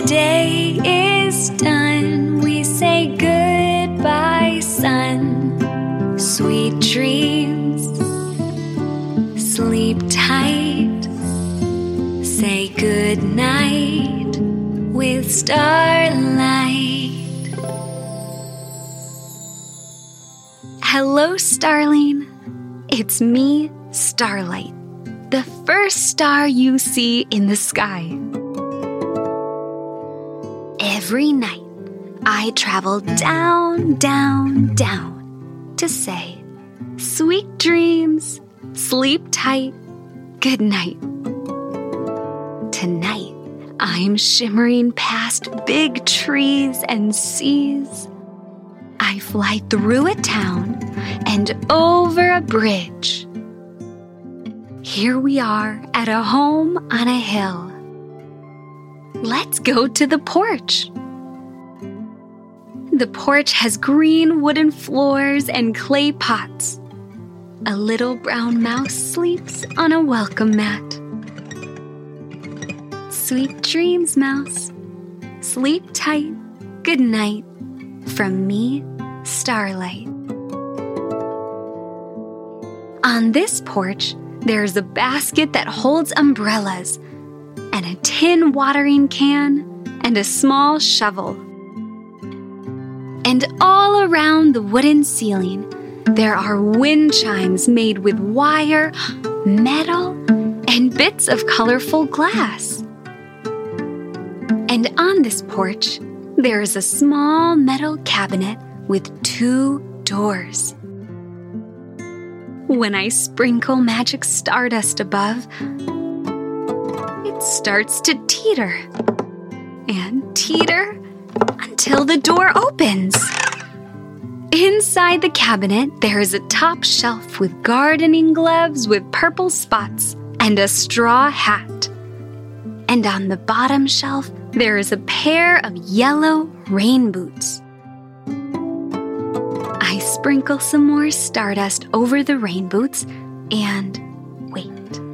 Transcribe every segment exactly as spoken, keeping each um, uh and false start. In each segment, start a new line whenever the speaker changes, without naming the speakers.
the day is done, we say goodbye, sun. Sweet dreams, sleep tight, say good night with starlight. Hello, starling. It's me, Starlight, the first star you see in the sky. Every night, I travel down, down, down to say, sweet dreams, sleep tight, good night. Tonight, I'm shimmering past big trees and seas. I fly through a town and over a bridge. Here we are at a home on a hill. Let's go to the porch. The porch has green wooden floors and clay pots. A little brown mouse sleeps on a welcome mat. Sweet dreams, mouse. Sleep tight. Good night. From me, Starlight. On this porch, there's a basket that holds umbrellas, and a tin watering can, and a small shovel. And all around the wooden ceiling, there are wind chimes made with wire, metal, and bits of colorful glass. And on this porch, there is a small metal cabinet with two doors. When I sprinkle magic stardust above, it starts to teeter and teeter until the door opens. Inside the cabinet, there is a top shelf with gardening gloves with purple spots and a straw hat. And on the bottom shelf, there is a pair of yellow rain boots. I sprinkle some more stardust over the rain boots and wait.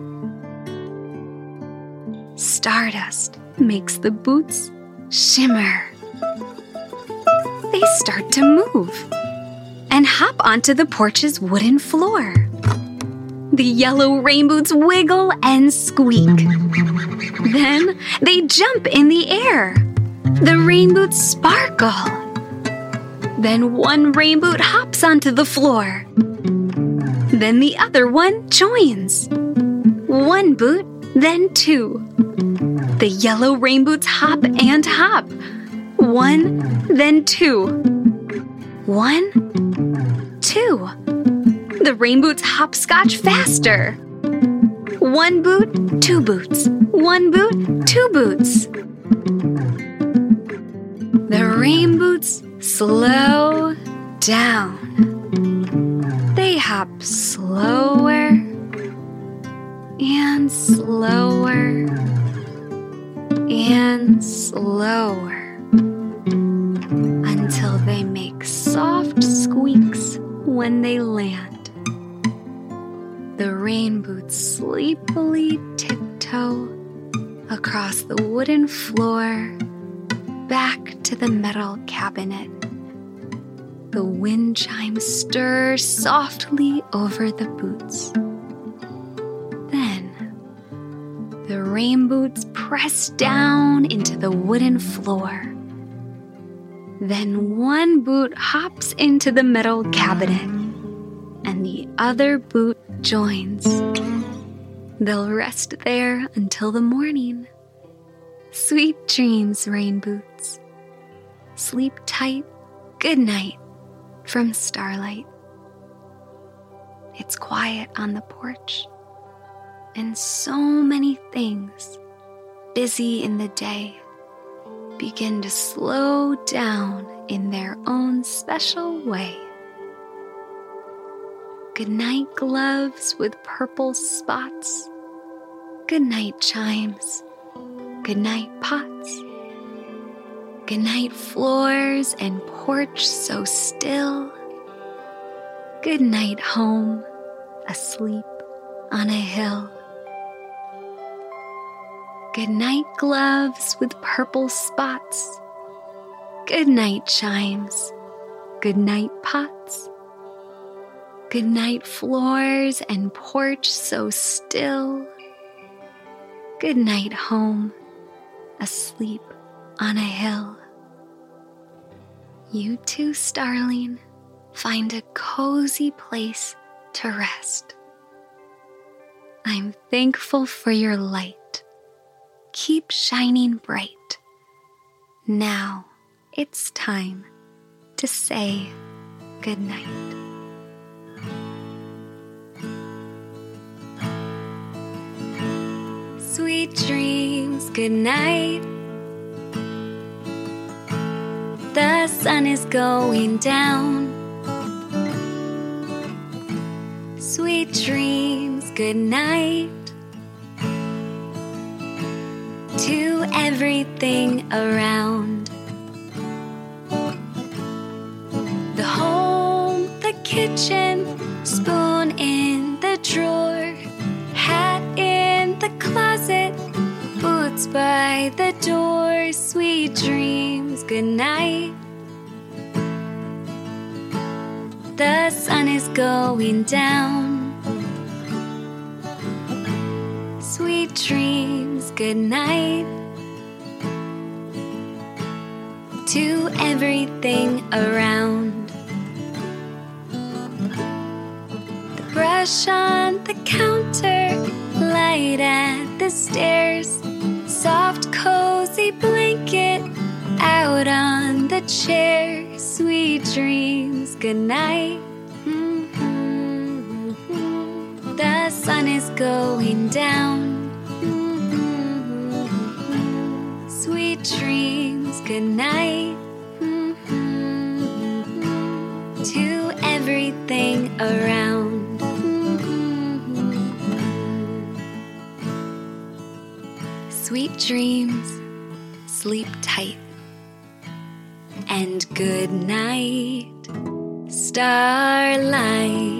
Stardust makes the boots shimmer. They start to move and hop onto the porch's wooden floor. The yellow rain boots wiggle and squeak. Then they jump in the air. The rain boots sparkle. Then one rain boot hops onto the floor. Then the other one joins. One boot, then two. The yellow rain boots hop and hop. One, then two. One, two. The rain boots hopscotch faster. One boot, two boots. One boot, two boots. The rain boots slow down. They hop slower and slower and slower until they make soft squeaks when they land. The rain boots sleepily tiptoe across the wooden floor back to the metal cabinet. The wind chimes stir softly over the boots. Then, the rain boots press down into the wooden floor. Then one boot hops into the metal cabinet, and the other boot joins. They'll rest there until the morning. Sweet dreams, rain boots. Sleep tight. Good night from Starlight. It's quiet on the porch, and so many things, busy in the day, begin to slow down in their own special way. Good night, gloves with purple spots. Good night, chimes. Good night, pots. Good night, floors and porch so still. Good night, home, asleep on a hill. Goodnight gloves with purple spots. Goodnight chimes. Goodnight pots. Goodnight floors and porch so still. Goodnight home, asleep on a hill. You too, starling, find a cozy place to rest. I'm thankful for your light. Keep shining bright. Now it's time to say goodnight. Sweet dreams, good night. The sun is going down. Sweet dreams, good night. To everything around. The home, the kitchen, spoon in the drawer, hat in the closet, boots by the door. Sweet dreams, good night. The sun is going down. Sweet dreams, good night. To everything around. The brush on the counter, light at the stairs, soft cozy blanket out on the chair. Sweet dreams, good night. Mm-hmm. The sun is going down. Mm-hmm. Sweet dreams, good night. Mm-hmm. To everything around. Mm-hmm. Sweet dreams, sleep tight. And good night, starlight.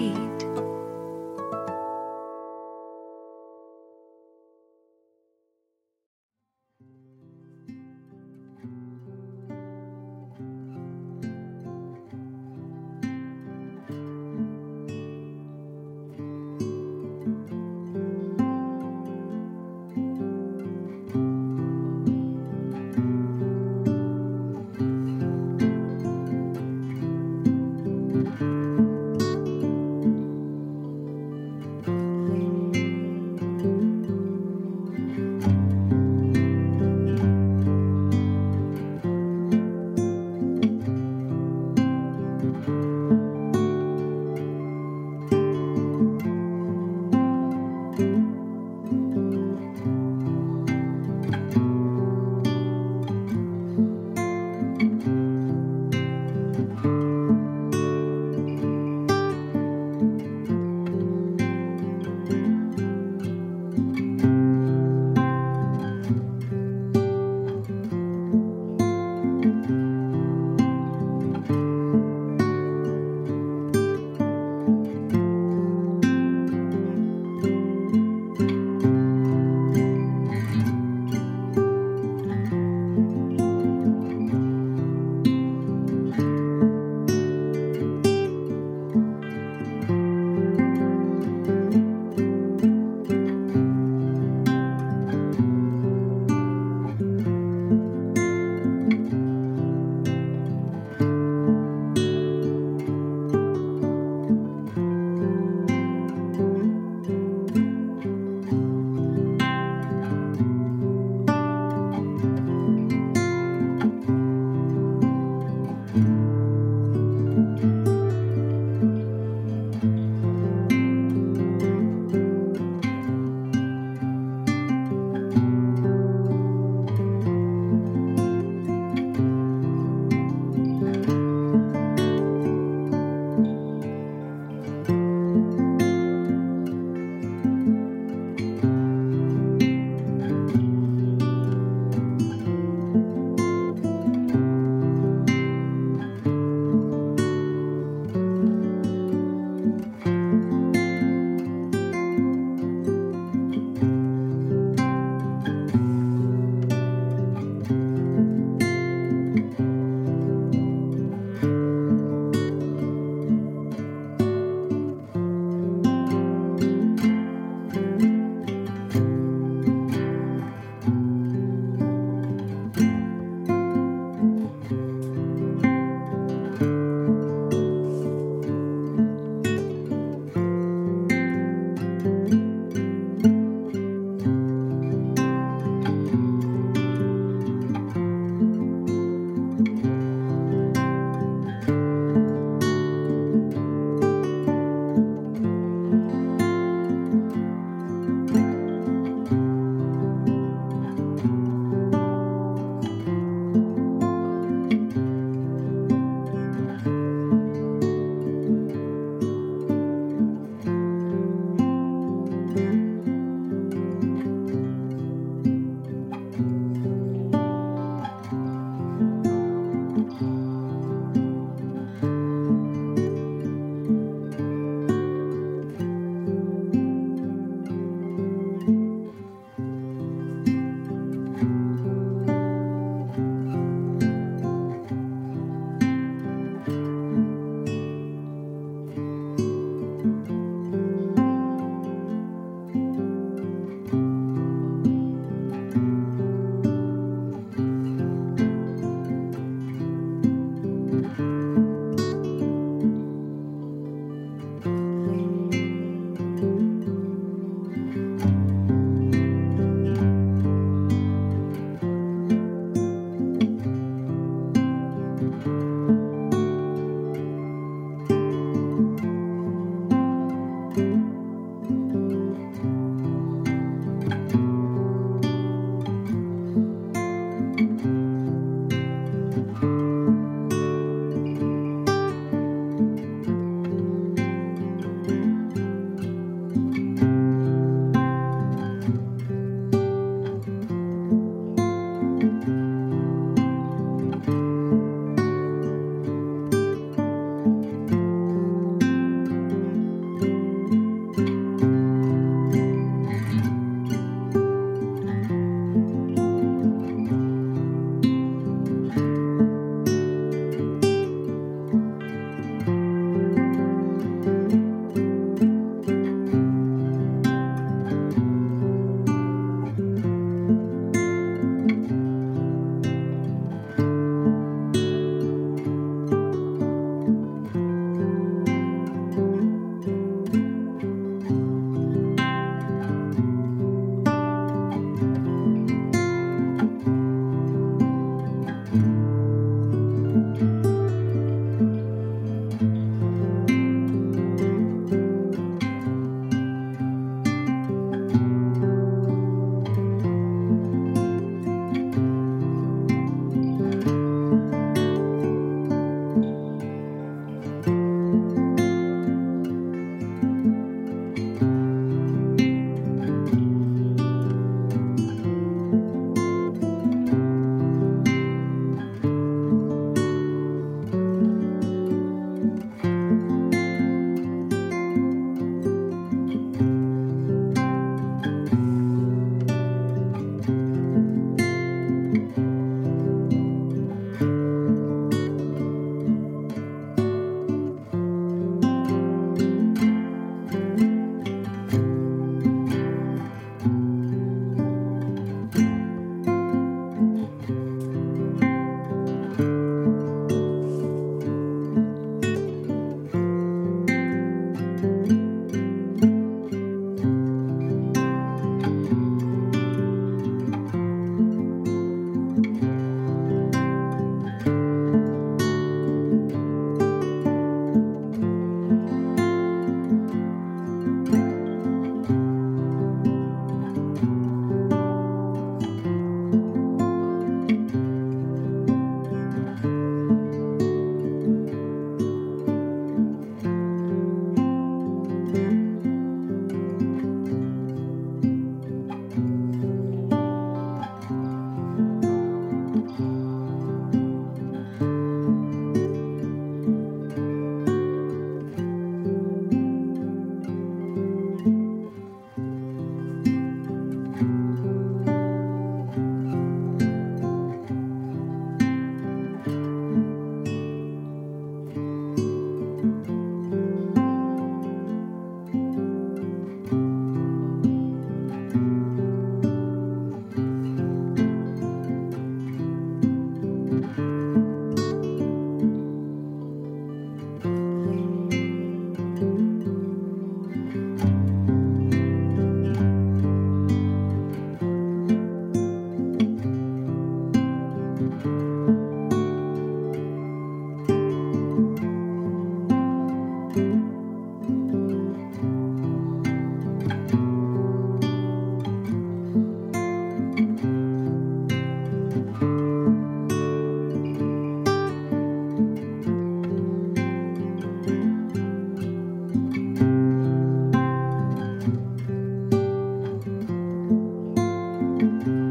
again.